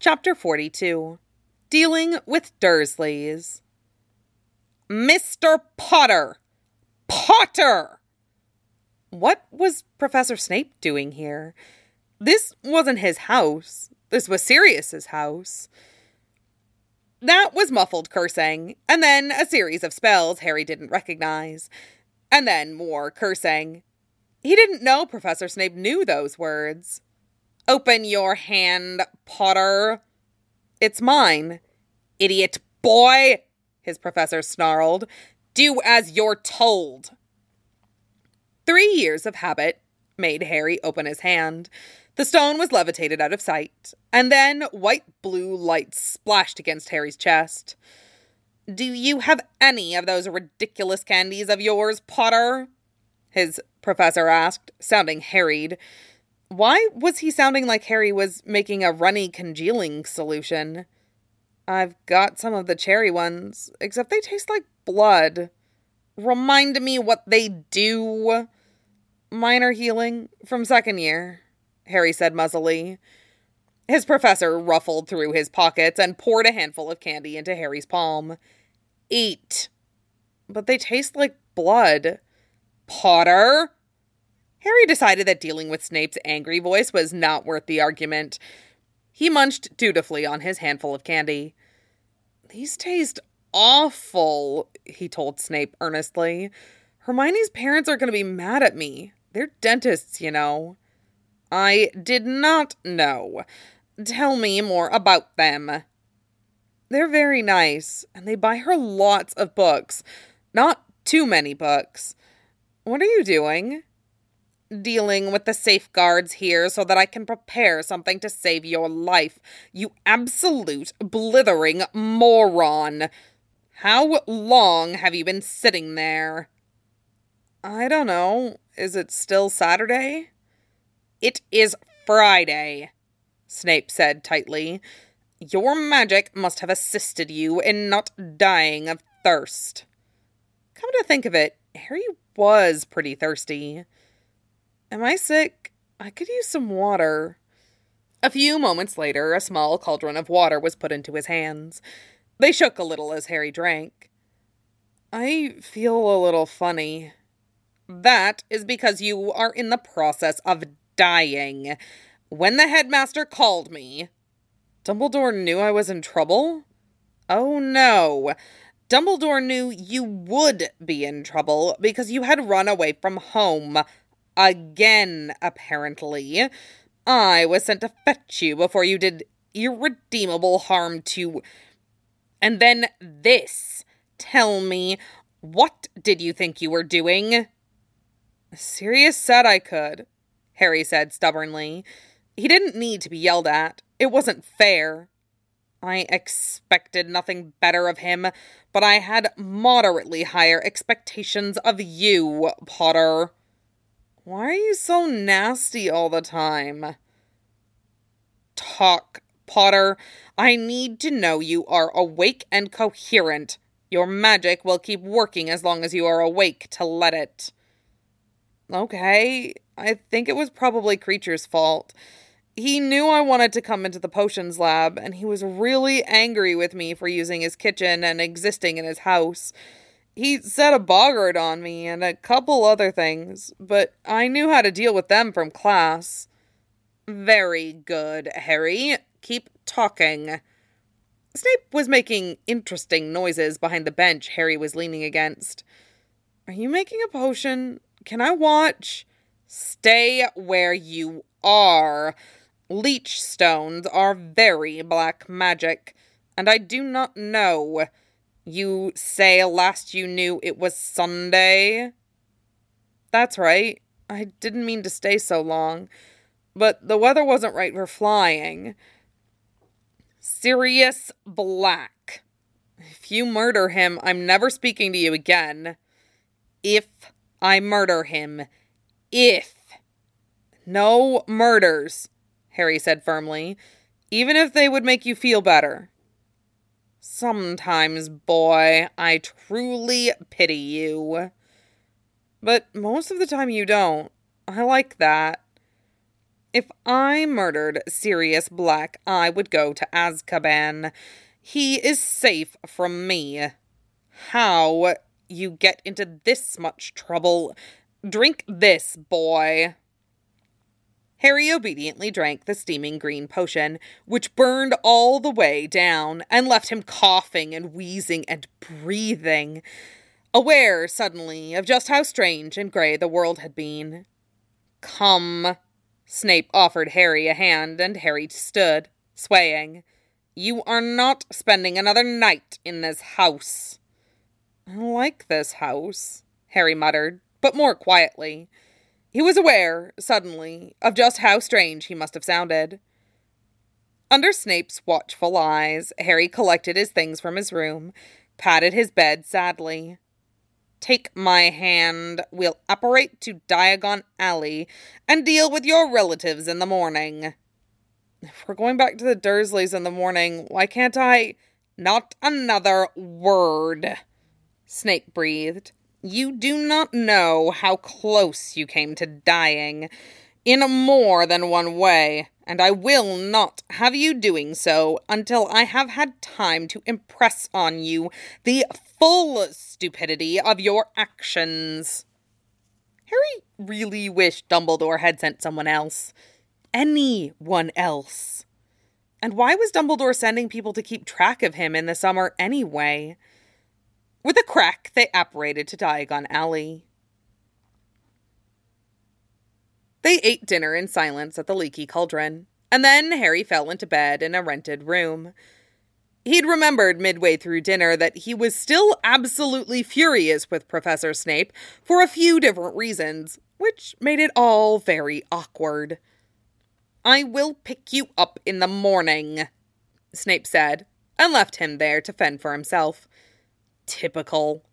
Chapter 42. Dealing with Dursleys. Mr. Potter! Potter! What was Professor Snape doing here? This wasn't his house. This was Sirius's house. That was muffled cursing, and then a series of spells Harry didn't recognize. And then more cursing. He didn't know Professor Snape knew those words. Open your hand, Potter. It's mine. Idiot boy, his professor snarled. Do as you're told. 3 years of habit made Harry open his hand. The stone was levitated out of sight, and then white-blue light splashed against Harry's chest. Do you have any of those ridiculous candies of yours, Potter? His professor asked, sounding harried. Why was he sounding like Harry was making a runny congealing solution? I've got some of the cherry ones, except they taste like blood. Remind me what they do. Minor healing from second year, Harry said muzzily. His professor ruffled through his pockets and poured a handful of candy into Harry's palm. Eat. But they taste like blood. Potter? Harry decided that dealing with Snape's angry voice was not worth the argument. He munched dutifully on his handful of candy. These taste awful, he told Snape earnestly. Hermione's parents are going to be mad at me. They're dentists, you know. I did not know. Tell me more about them. They're very nice, and they buy her lots of books. Not too many books. What are you doing? Dealing with the safeguards here so that I can prepare something to save your life, you absolute blithering moron. How long have you been sitting there? I don't know. Is it still Saturday? It is Friday, Snape said tightly. Your magic must have assisted you in not dying of thirst. Come to think of it, Harry was pretty thirsty. Am I sick? I could use some water. A few moments later, a small cauldron of water was put into his hands. They shook a little as Harry drank. I feel a little funny. That is because you are in the process of dying. When the headmaster called me... Dumbledore knew I was in trouble? Oh no. Dumbledore knew you would be in trouble because you had run away from home. Again, apparently. I was sent to fetch you before you did irredeemable harm to... And then this. Tell me, what did you think you were doing? Sirius said I could, Harry said stubbornly. He didn't need to be yelled at. It wasn't fair. I expected nothing better of him, but I had moderately higher expectations of you, Potter. Why are you so nasty all the time? Talk, Potter. I need to know you are awake and coherent. Your magic will keep working as long as you are awake to let it. Okay, I think it was probably Creature's fault. He knew I wanted to come into the potions lab, and he was really angry with me for using his kitchen and existing in his house. He set a boggart on me and a couple other things, but I knew how to deal with them from class. Very good, Harry. Keep talking. Snape was making interesting noises behind the bench Harry was leaning against. Are you making a potion? Can I watch? Stay where you are. Leech stones are very black magic, and I do not know. You say last you knew it was Sunday? That's right. I didn't mean to stay so long, but the weather wasn't right for flying. Sirius Black. If you murder him, I'm never speaking to you again. If I murder him. If. No murders, Harry said firmly, even if they would make you feel better. Sometimes, boy, I truly pity you. But most of the time you don't. I like that. If I murdered Sirius Black, I would go to Azkaban. He is safe from me. How you get into this much trouble? Drink this, boy." Harry obediently drank the steaming green potion, which burned all the way down and left him coughing and wheezing and breathing, aware suddenly of just how strange and grey the world had been. "Come." Snape offered Harry a hand, and Harry stood, swaying. "You are not spending another night in this house." "I like this house," Harry muttered, but more quietly. He was aware, suddenly, of just how strange he must have sounded. Under Snape's watchful eyes, Harry collected his things from his room, patted his bed sadly. "Take my hand. We'll apparate to Diagon Alley and deal with your relatives in the morning." "If we're going back to the Dursleys in the morning, why can't I—" "Not another word," Snape breathed. "You do not know how close you came to dying, in more than one way, and I will not have you doing so until I have had time to impress on you the full stupidity of your actions." Harry really wished Dumbledore had sent someone else. Anyone else. And why was Dumbledore sending people to keep track of him in the summer anyway? With a crack, they apparated to Diagon Alley. They ate dinner in silence at the Leaky Cauldron, and then Harry fell into bed in a rented room. He'd remembered midway through dinner that he was still absolutely furious with Professor Snape for a few different reasons, which made it all very awkward. "I will pick you up in the morning," Snape said, and left him there to fend for himself. Typical.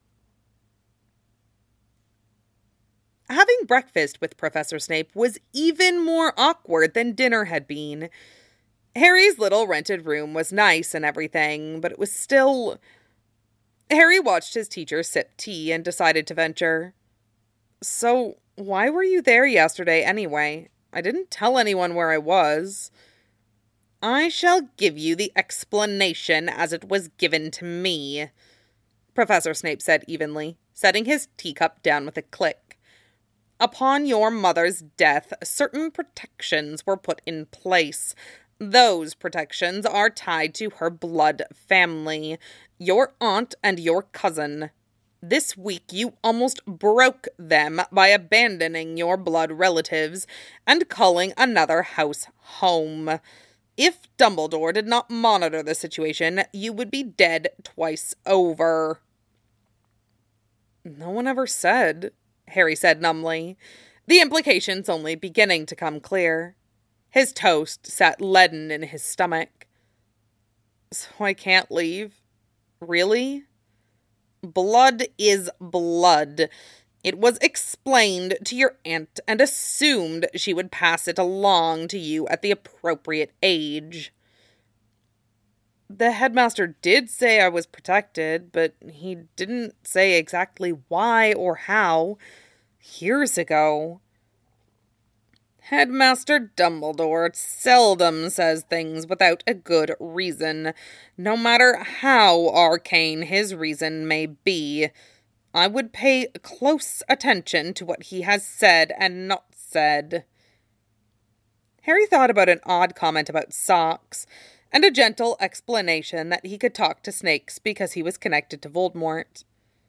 Having breakfast with Professor Snape was even more awkward than dinner had been. Harry's little rented room was nice and everything, but it was still... Harry watched his teacher sip tea and decided to venture. "So, why were you there yesterday anyway? I didn't tell anyone where I was." "I shall give you the explanation as it was given to me," Professor Snape said evenly, setting his teacup down with a click. "Upon your mother's death, certain protections were put in place. Those protections are tied to her blood family, your aunt and your cousin. This week you almost broke them by abandoning your blood relatives and calling another house home. If Dumbledore did not monitor the situation, you would be dead twice over." "No one ever said," Harry said numbly, the implications only beginning to come clear. His toast sat leaden in his stomach. "So I can't leave? Really?" "Blood is blood. It was explained to your aunt and assumed she would pass it along to you at the appropriate age." "The headmaster did say I was protected, but he didn't say exactly why or how. Years ago." "Headmaster Dumbledore seldom says things without a good reason, no matter how arcane his reason may be. I would pay close attention to what he has said and not said." Harry thought about an odd comment about socks, and a gentle explanation that he could talk to snakes because he was connected to Voldemort.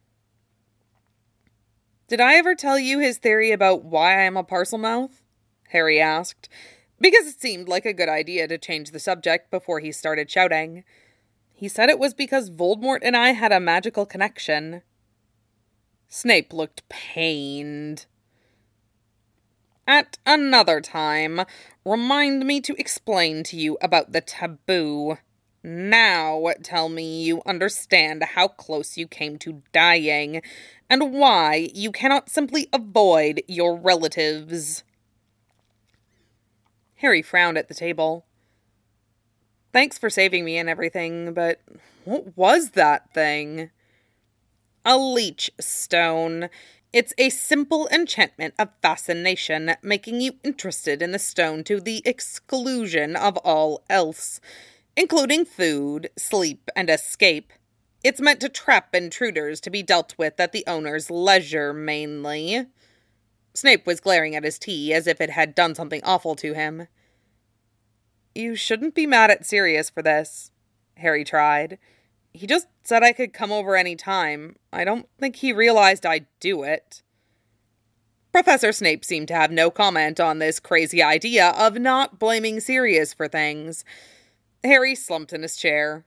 "Did I ever tell you his theory about why I am a Parselmouth?" Harry asked, because it seemed like a good idea to change the subject before he started shouting. "He said it was because Voldemort and I had a magical connection." Snape looked pained. "At another time, remind me to explain to you about the taboo. Now tell me you understand how close you came to dying, and why you cannot simply avoid your relatives." Harry frowned at the table. "Thanks for saving me and everything, but what was that thing?" "A leech stone. It's a simple enchantment of fascination, making you interested in the stone to the exclusion of all else, including food, sleep, and escape. It's meant to trap intruders to be dealt with at the owner's leisure, mainly. Snape was glaring at his tea as if it had done something awful to him. You shouldn't be mad at Sirius for this, Harry tried. He just said I could come over any time. I don't think he realized I'd do it. Professor Snape seemed to have no comment on this crazy idea of not blaming Sirius for things. Harry slumped in his chair.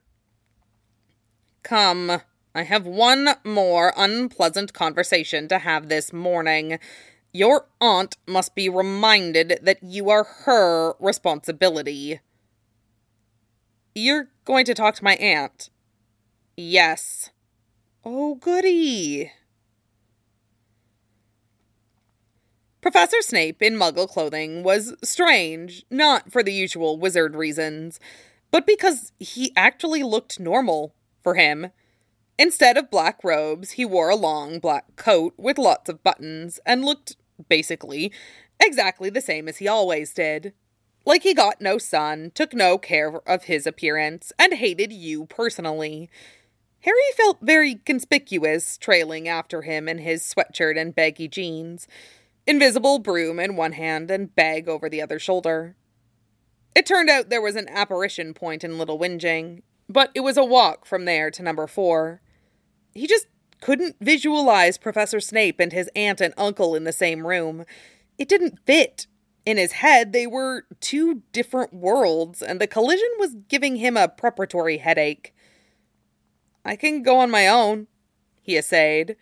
Come, I have one more unpleasant conversation to have this morning. Your aunt must be reminded that you are her responsibility. You're going to talk to my aunt? Yes. Oh, goody. Professor Snape in Muggle clothing was strange, not for the usual wizard reasons, but because he actually looked normal for him. Instead of black robes, he wore a long black coat with lots of buttons and looked, basically, exactly the same as he always did. Like he got no sun, took no care of his appearance, and hated you personally. Harry felt very conspicuous, trailing after him in his sweatshirt and baggy jeans, invisible broom in one hand and bag over the other shoulder. It turned out there was an apparition point in Little Whinging, but it was a walk from there to number 4. He just couldn't visualize Professor Snape and his aunt and uncle in the same room. It didn't fit. In his head, they were 2 different worlds, and the collision was giving him a preparatory headache. I can go on my own, he essayed.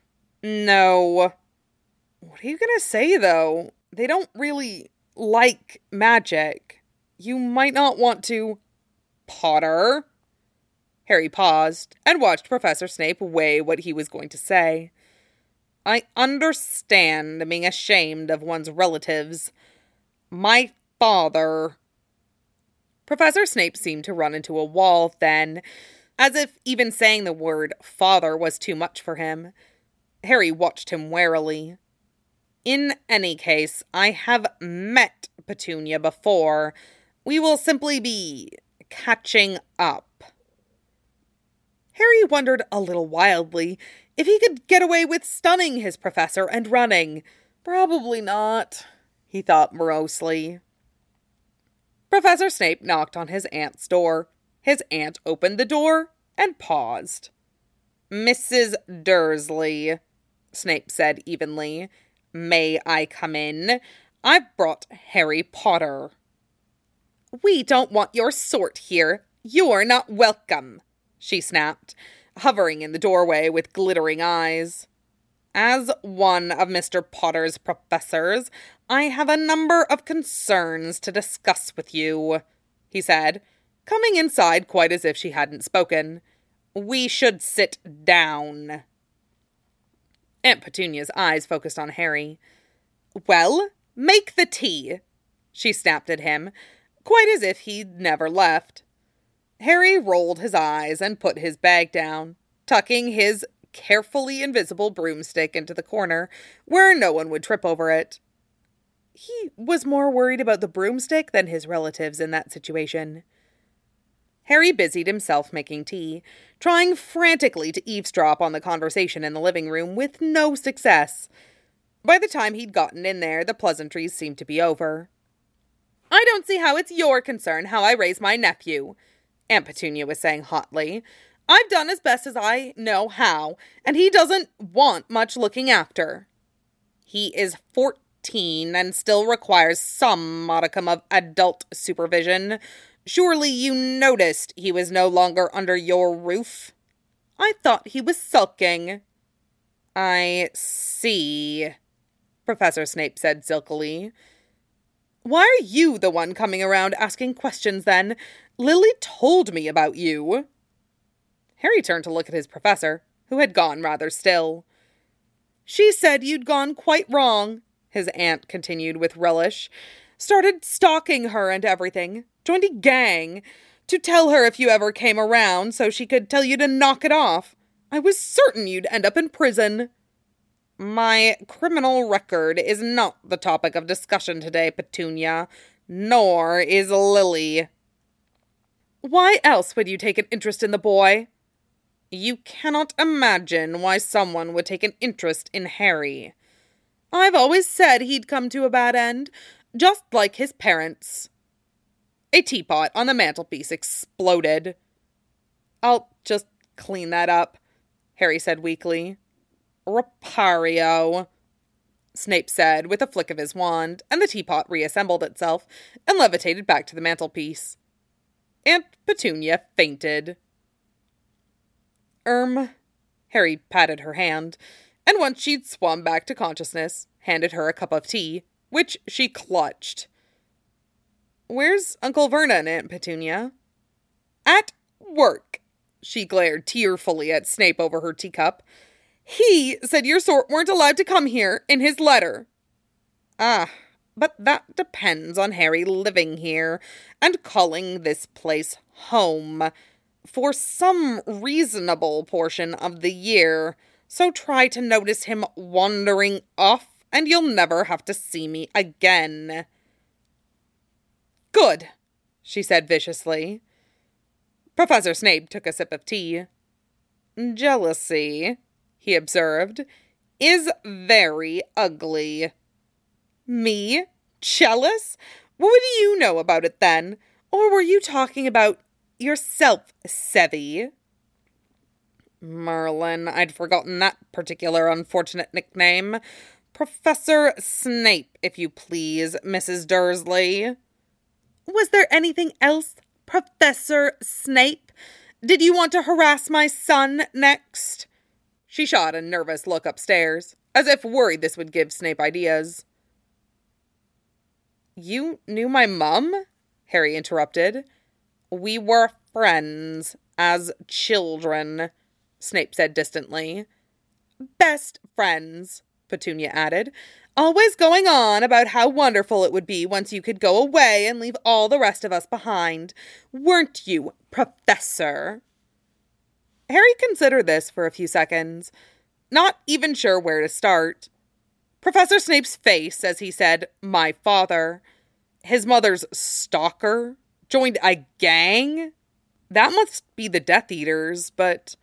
No. What are you going to say, though? They don't really like magic. You might not want to... Potter? Harry paused and watched Professor Snape weigh what he was going to say. I understand being ashamed of one's relatives. My father... Professor Snape seemed to run into a wall then, as if even saying the word father was too much for him. Harry watched him warily. In any case, I have met Petunia before. We will simply be catching up. Harry wondered a little wildly if he could get away with stunning his professor and running. Probably not, he thought morosely. Professor Snape knocked on his aunt's door. His aunt opened the door and paused. Mrs. Dursley, Snape said evenly. May I come in? I've brought Harry Potter. We don't want your sort here. You're not welcome, she snapped, hovering in the doorway with glittering eyes. As one of Mr. Potter's professors, I have a number of concerns to discuss with you, he said, coming inside quite as if she hadn't spoken. We should sit down. Aunt Petunia's eyes focused on Harry. Well, make the tea, she snapped at him, quite as if he'd never left. Harry rolled his eyes and put his bag down, tucking his carefully invisible broomstick into the corner where no one would trip over it. He was more worried about the broomstick than his relatives in that situation. Harry busied himself making tea, trying frantically to eavesdrop on the conversation in the living room with no success. By the time he'd gotten in there, the pleasantries seemed to be over. I don't see how it's your concern how I raise my nephew, Aunt Petunia was saying hotly. I've done as best as I know how, and he doesn't want much looking after. He is 14 and still requires some modicum of adult supervision. Surely you noticed he was no longer under your roof? I thought he was sulking. I see, Professor Snape said silkily. Why are you the one coming around asking questions then? Lily told me about you. Harry turned to look at his professor, who had gone rather still. She said you'd gone quite wrong, his aunt continued with relish. Started stalking her and everything. Joined a gang. To tell her if you ever came around so she could tell you to knock it off. I was certain you'd end up in prison. My criminal record is not the topic of discussion today, Petunia, nor is Lily. Why else would you take an interest in the boy? You cannot imagine why someone would take an interest in Harry. I've always said he'd come to a bad end, just like his parents. A teapot on the mantelpiece exploded. I'll just clean that up, Harry said weakly. Repario, Snape said with a flick of his wand, and the teapot reassembled itself and levitated back to the mantelpiece. Aunt Petunia fainted. Harry patted her hand, and once she'd swum back to consciousness, handed her a cup of tea, which she clutched. Where's Uncle Vernon, Aunt Petunia? At work. She glared tearfully at Snape over her teacup. He said your sort weren't allowed to come here in his letter. Ah, but that depends on Harry living here and calling this place home for some reasonable portion of the year, so try to notice him wandering off and you'll never have to see me again. Good, she said viciously. Professor Snape took a sip of tea. Jealousy, he observed, is very ugly. Me? Jealous? What do you know about it then? Or were you talking about yourself, Sevy? Merlin, I'd forgotten that particular unfortunate nickname. Professor Snape, if you please, Mrs. Dursley. Was there anything else, Professor Snape? Did you want to harass my son next? She shot a nervous look upstairs, as if worried this would give Snape ideas. You knew my mum? Harry interrupted. We were friends, as children, Snape said distantly. Best friends, Petunia added, always going on about how wonderful it would be once you could go away and leave all the rest of us behind. Weren't you, Professor? Harry considered this for a few seconds, not even sure where to start. Professor Snape's face as he said, my father, his mother's stalker, joined a gang? That must be the Death Eaters, but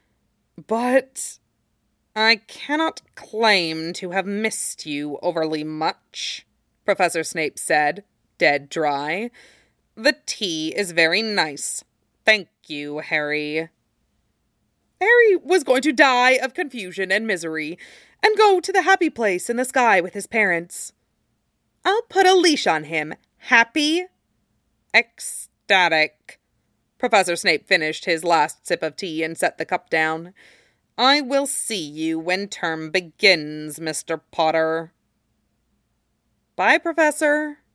I cannot claim to have missed you overly much, Professor Snape said, dead dry. The tea is very nice. Thank you, Harry. Harry was going to die of confusion and misery and go to the happy place in the sky with his parents. I'll put a leash on him. Happy? Ecstatic. Professor Snape finished his last sip of tea and set the cup down. I will see you when term begins, Mr. Potter. Bye, Professor.